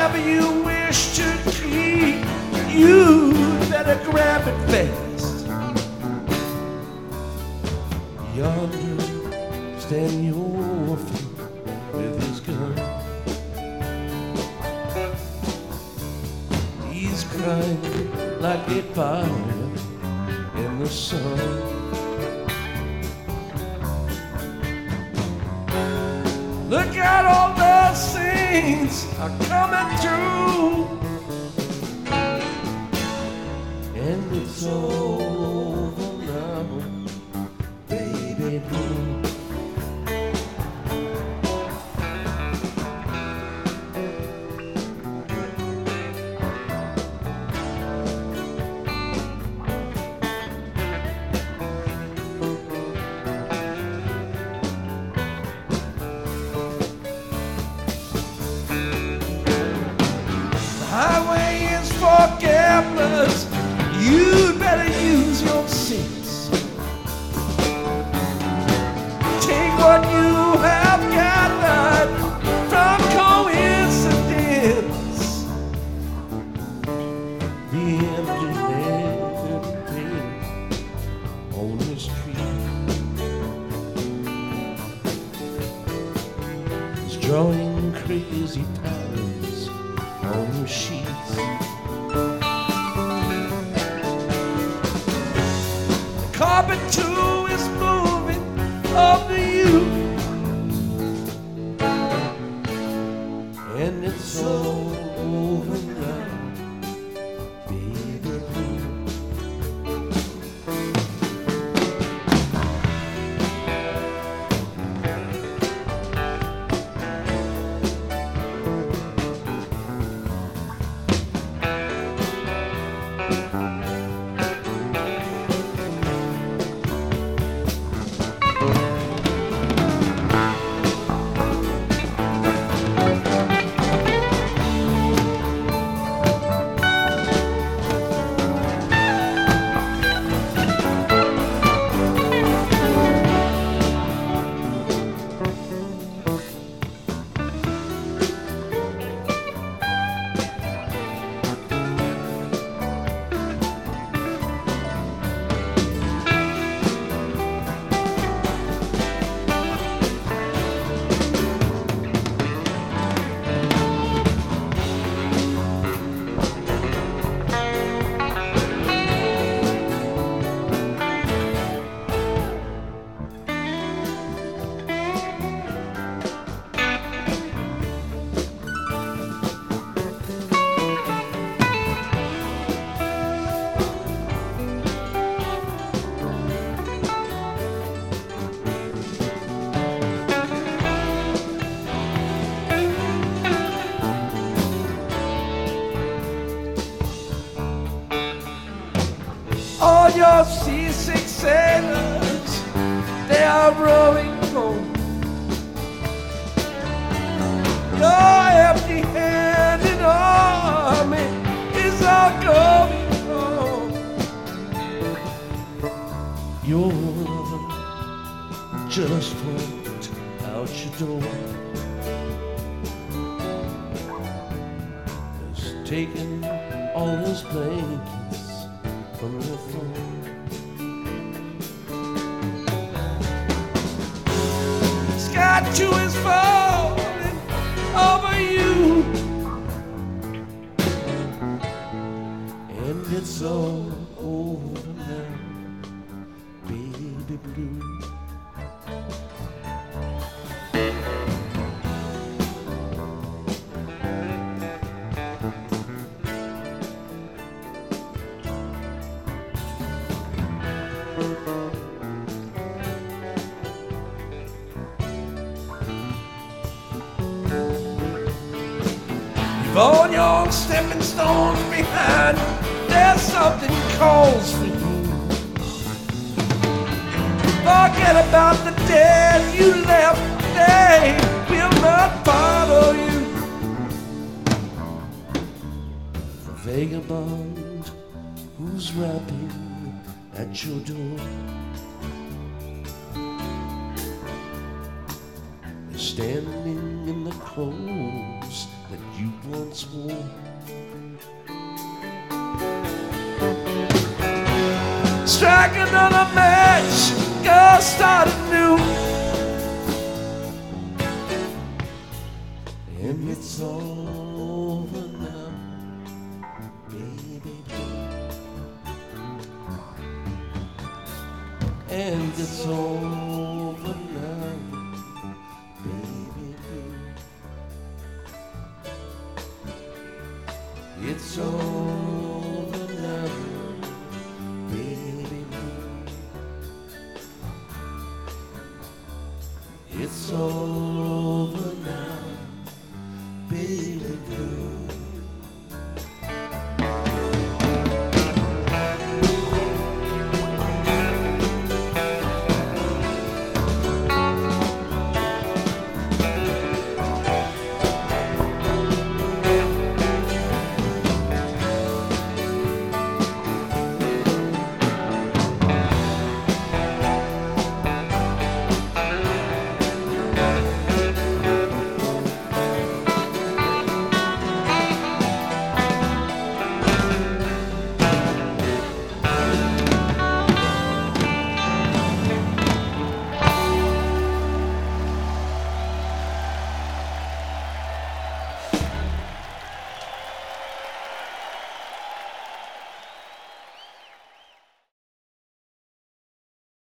whatever you wish to keep, you better grab it fast. Yonder, stand your feet with his gun. He's crying like a fire in the sun. Look at all the saints are coming through, and it's all over now, baby blue. Highway is for gamblers, you'd better use your sense. Take what you have gathered from coincidence. The empty-handed pain on the street is drawing crazy patterns on the sheets. The carpet too is moving over you, and it's all over now, baby blue. All your seasick sailors, they are rowing home. Your empty-handed army is all going home. You're just walked out your door, just taking all those blankets from your phone. Sky too is falling over you, and it's all over now, baby blue. On your stepping stones behind, there's something calls for you. Forget about the dead you left, they will not follow you. The vagabond who's rapping at your door is standing in the clothes that you once wore. Strike another match, go start anew. And it's all over now, baby. And it's over now, baby. It's over now, baby. It's over.